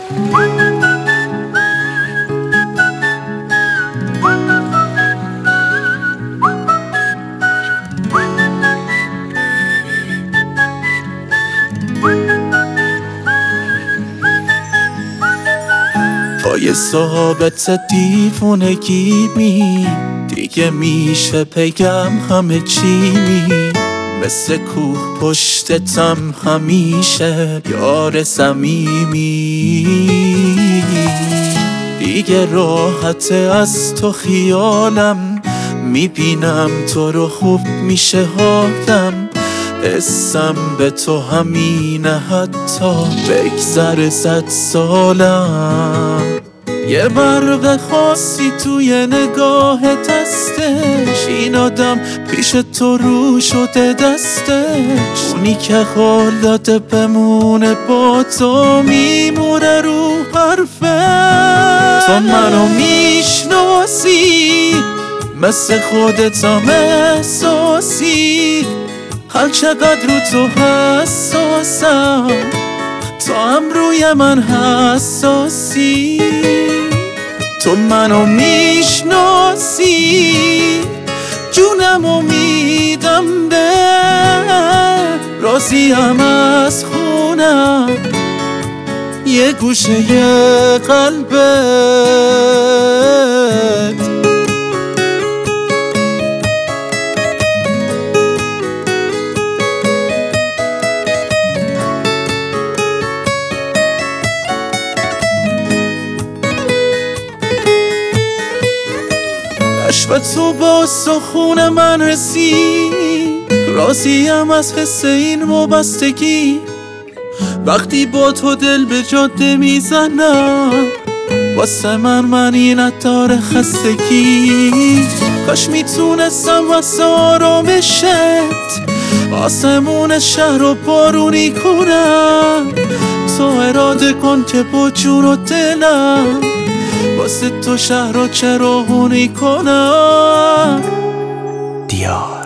پای ثابت دیوونگی دیگه میشه بگم همه چی مثل کوه پشتتم همیشه یار صمیمی دیگه راحته از تو خیالم میبینم تو رو خوب میشه حالم اسم به تو همینه حتی بگذر 100 سالم یه برق خاصی توی نگاهت هستش این آدم پیش تو رو شده دستش اونی که حال داده بمونه با تو میمونه رو حرفه تو منو میشناسی مثل خودتم احساسی هر چقدر رو تو حساسم تو هم روی من حساسی تو منو میشناسی جونمو میدم به راضیم از خونم یه گوشه قلبت و تو با سخون من رسید راضیم از حس این وابستگی وقتی با تو دل به جاده میزنم واسه من این نداره خستگی کاش میتونستم واسه آرامشت آسمون شهر رو بارونی کنم تو اراده کن که با جون و دلم واسه تو شهر رو چراغونی کنم دیار